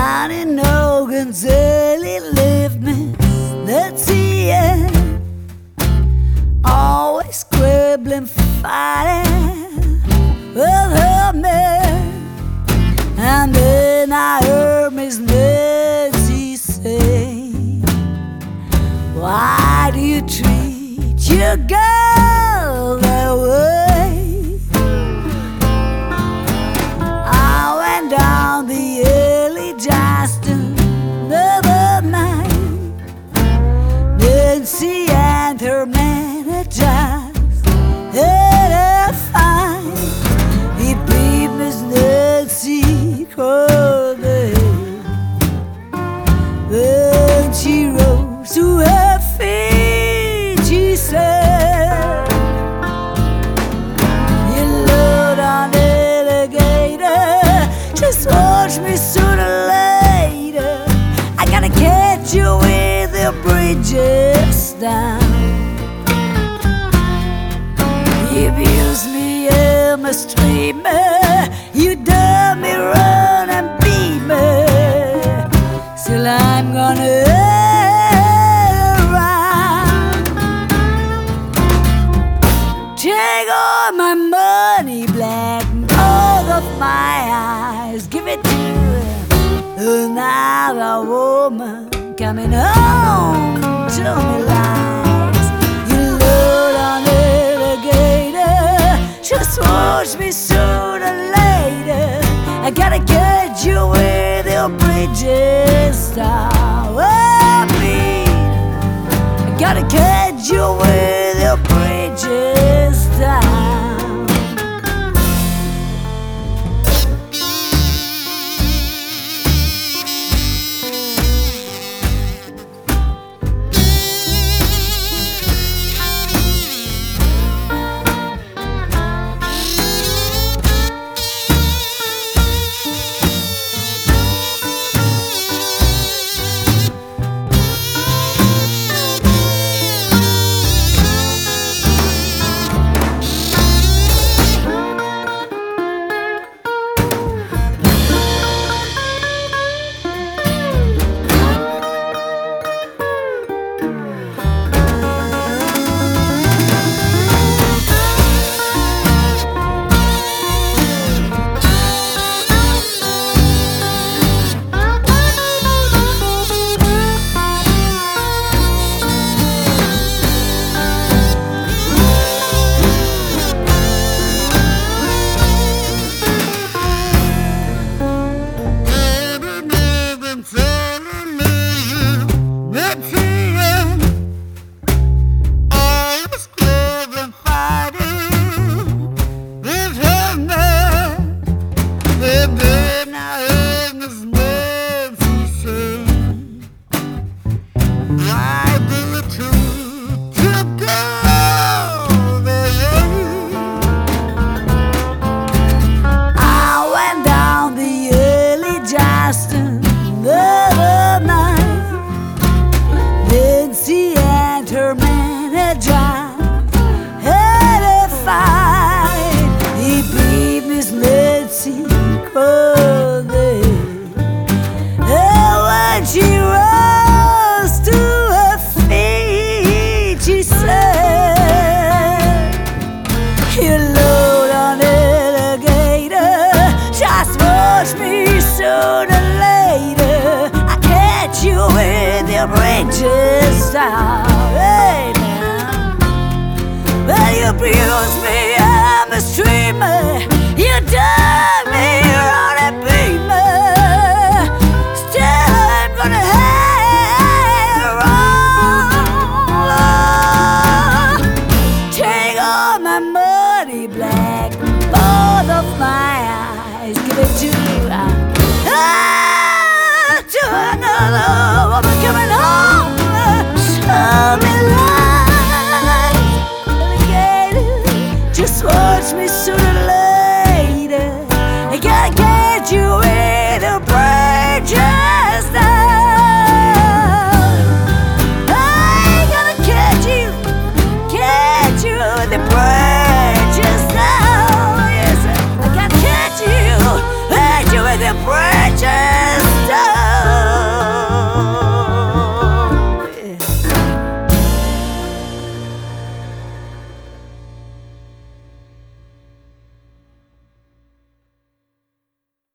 Down in Oregon's early living, let's see it. Always quibbling, fighting with her man. And then I heard Miss Nancy say, why do you treat your girl that way? I went down the early Justin the other night. Nancy and her manager had a fight. He beat Miss Nancy crazy. Then she rose to her feet. She said, you load on alligator, just watch me sooner or later. I gotta catch you with the bridges down. You abuse me, I'm a streamer. You done me, run and beat me. Still I'm gonna run. Take all my money, black, and all of my eyes. Give it to another woman coming home to me lies. You load on alligator, just watch me sooner or later. I gotta get you with your bridges down. I gotta get you with your bridges down. Nancy and her manager had a fight. He beat Miss Nancy crazy. And when she rose to her feet, she said, you load on alligator, just watch me sooner or later. I catch you with your bridges down. Hey now, well, you abuse me, I'm a streamer. You done me, run and beat me. Still I'm gonna have on. Take all my money, black, both of my eyes. Give it to another woman coming home. Show me lies, alligator, just watch me sooner or later. I gotta get you with the bridges down. I gotta catch you with the bridges down. Yes, I gotta catch you with the bridges.